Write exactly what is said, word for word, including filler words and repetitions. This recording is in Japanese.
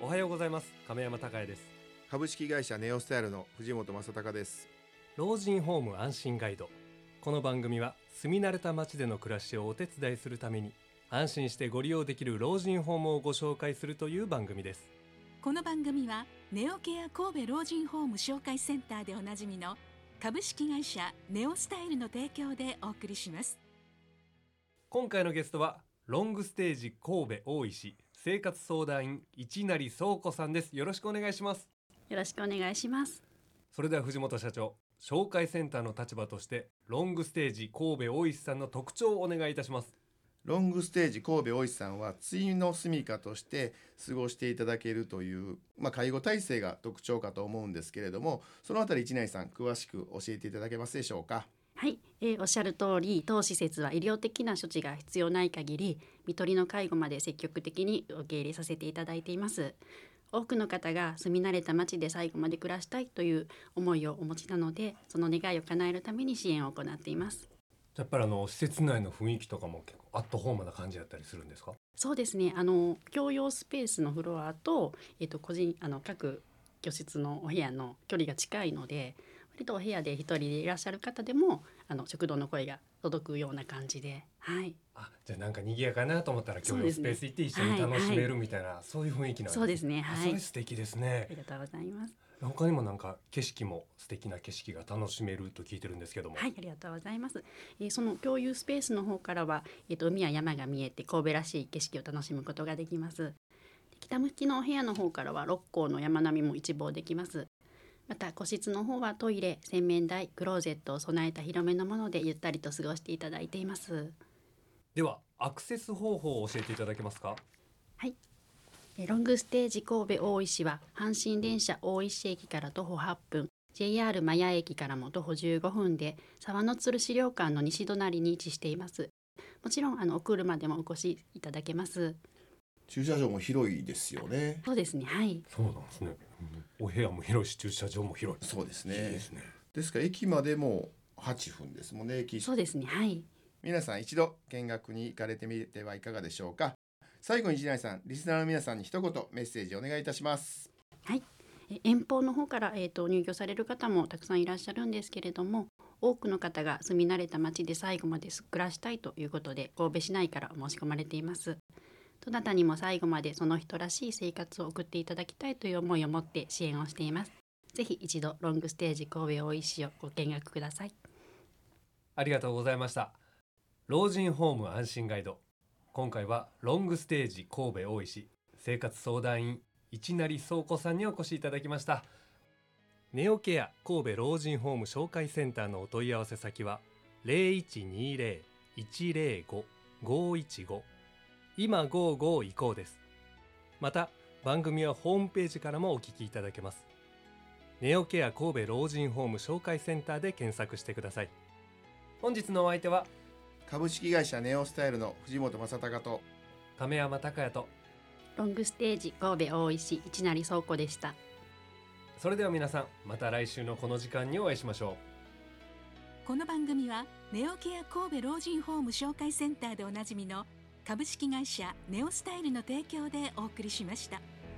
おはようございます。亀山孝也です。 株式会社ネオスタイルの藤本正孝です。 老人ホーム安心ガイド。この番組は住み慣れた街での暮らしをお手伝いするために安心してご利用できる老人ホームをご紹介するという番組です。 この番組はネオケア神戸老人ホーム紹介センターでおなじみの株式会社ネオスタイルの提供でお送りします。 今回のゲストはロングステージ神戸大石生活相談員市成壮子さんです。よろしくお願いします。 よろしくお願いします。 それでは藤本社長、紹介センターの立場としてロングステージ神戸大石さんの特徴をお願いいたします。 ロングステージ神戸大石さんは対の住処として過ごしていただけるという、まあ、介護体制が特徴かと思うんですけれども、そのあたり市成さん詳しく教えていただけますでしょうか。 はい、えー、おっしゃる通り当施設は医療的な処置が必要ない限り看取りの介護まで積極的に受け入れさせていただいています。多くの方が住み慣れた町で最後まで暮らしたいという思いをお持ちなので、その願いを叶えるために支援を行っています。 やっぱりあの施設内の雰囲気とかも結構アットホームな感じだったりするんですか？ そうですね、あの共用スペースのフロアと、えっと、個人あの各居室のお部屋の距離が近いので、割とお部屋で一人でいらっしゃる方でもあの食堂の声が届くような感じで、はい、 あ、じゃあなんか賑やかなと思ったら共用スペース行って一緒に楽しめるみたいな、そういう雰囲気なんです。 そうですね、はい、 それ素敵ですね。 ありがとうございます。 他にもなんか景色も素敵な景色が楽しめると聞いてるんですけども。 はい、ありがとうございます。えー、その共有スペースの方からは、えー、と海や山が見えて神戸らしい景色を楽しむことができます。北向きのお部屋の方からは六甲の山並みも一望できます。また個室の方はトイレ、洗面台、クローゼットを備えた広めのものでゆったりと過ごしていただいています。 ではアクセス方法を教えていただけますか？ はい、ロングステージ神戸大石は阪神電車大石駅から徒歩はっぷん、 ジェイアール マヤ駅からも徒歩じゅうごふんで沢の鶴資料館の西隣に位置しています。もちろんあのお車でもお越しいただけます。 駐車場も広いですよね。 そうですね、はい。 そうなんですね、うん、お部屋も広いし駐車場も広い。 そうですね。 いいですね。 ですから駅までもはっぷんですもんね。駅そうですね、はい。 皆さん一度見学に行かれてみてはいかがでしょうか。最後に市成さん、リスナーの皆さんに一言メッセージお願いいたします。 はい、え遠方の方から、えー、と入居される方もたくさんいらっしゃるんですけれども、多くの方が住み慣れた町で最後まで暮らしたいということで神戸市内から申し込まれています。どなたにも最後までその人らしい生活を送っていただきたいという思いを持って支援をしています。ぜひ一度ロングステージ神戸大石をご見学ください。 ありがとうございました。老人ホーム安心ガイド、今回はロングステージ神戸大石生活相談員市成壮子さんにお越しいただきました。ネオケア神戸老人ホーム紹介センターのお問い合わせ先は ゼロいちにゼロ いちゼロご ごいちご、今ごじゅうご移行です。また番組はホームページからもお聞きいただけます。ネオケア神戸老人ホーム紹介センターで検索してください。本日のお相手は株式会社ネオスタイルの藤本正孝と亀山孝也とロングステージ神戸大石市成壮子でした。 それでは皆さん、また来週のこの時間にお会いしましょう。この番組はネオケア神戸老人ホーム紹介センターでおなじみの株式会社ネオスタイルの提供でお送りしました。